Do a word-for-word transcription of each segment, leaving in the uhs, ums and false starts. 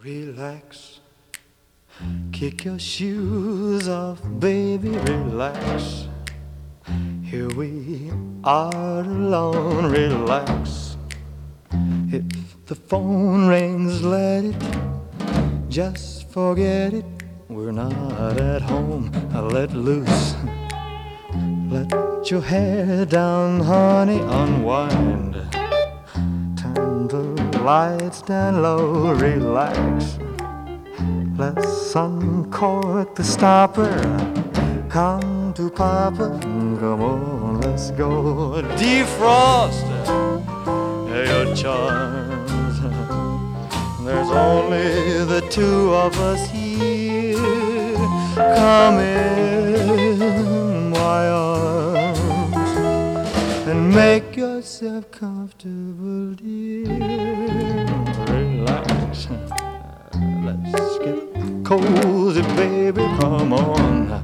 Relax, kick your shoes off, baby, relax. Here we are alone, relax. If the phone rings, let it, just forget it. We're not at home, let loose. Let your hair down, honey, unwind. Turn the lights down low, relax. Let's uncork the stopper. Come to Papa, come on, let's go. Defrost your charms. There's only the two of us here. Come in my arms and make yourself comfortable, dear. Relax, let's get cozy, baby, come on.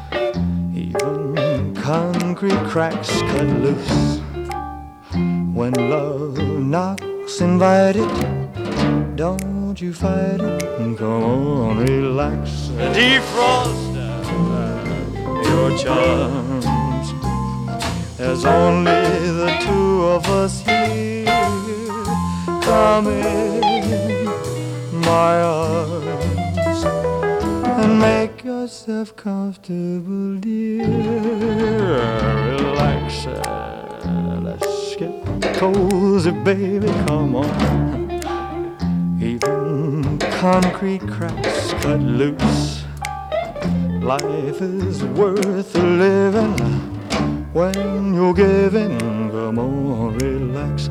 Even concrete cracks cut loose. When love knocks, invite it. Don't you fight it. Come on, relax. Defrost your charms. There's only the two of us here. Come in my arms and make yourself comfortable, dear. Relax, let's get cozy, baby, come on. Even concrete cracks cut loose. Life is worth living when you're giving. Come on, relax,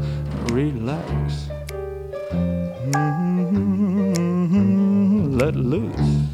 relax. Mm-hmm. Let loose.